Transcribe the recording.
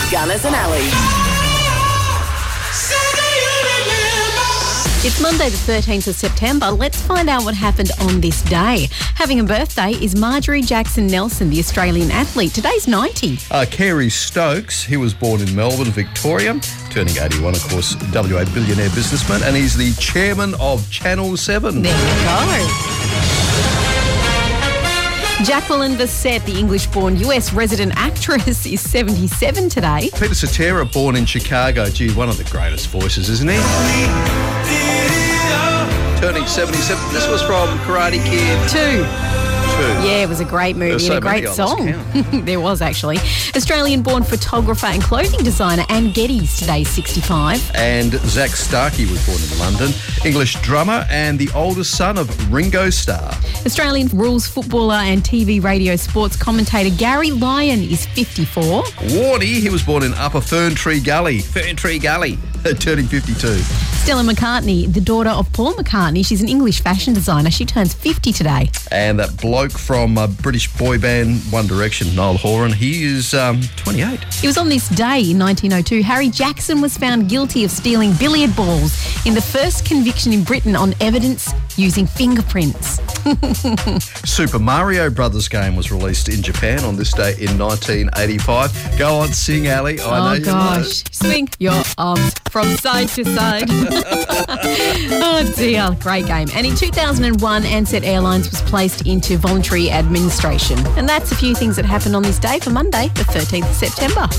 Gunners and Ali. It's Monday the 13th of September. Let's find out what happened on this day. Having a birthday is Marjorie Jackson Nelson, the Australian athlete. Today's 90. Kerry Stokes, he was born in Melbourne, Victoria, turning 81, of course, WA billionaire businessman, and he's the chairman of Channel 7. There you go. Jacqueline Bisset, the English-born US resident actress, is 77 today. Peter Cetera, born in Chicago. Gee, one of the greatest voices, isn't he? Turning 77. This was from Karate Kid 2. Yeah, it was a great movie and a great song. There was, actually. Australian-born photographer and clothing designer Anne Geddes, today 65. And Zach Starkey was born in London. English drummer and the oldest son of Ringo Starr. Australian rules footballer and TV radio sports commentator Gary Lyon is 54. Warnie, he was born in Upper Ferntree Gully, turning 52. Stella McCartney, the daughter of Paul McCartney, she's an English fashion designer. She turns 50 today. And that bloke from British boy band One Direction, Niall Horan, he is 28. It was on this day in 1902, Harry Jackson was found guilty of stealing billiard balls in the first conviction in Britain on evidence using fingerprints. Super Mario Brothers game was released in Japan on this day in 1985. Go on, sing, Ali. I know you gosh. Swing your arms from side to side. Oh dear, great game. And in 2001, Ansett Airlines was placed into voluntary administration. And that's a few things that happened on this day for Monday, the 13th of September.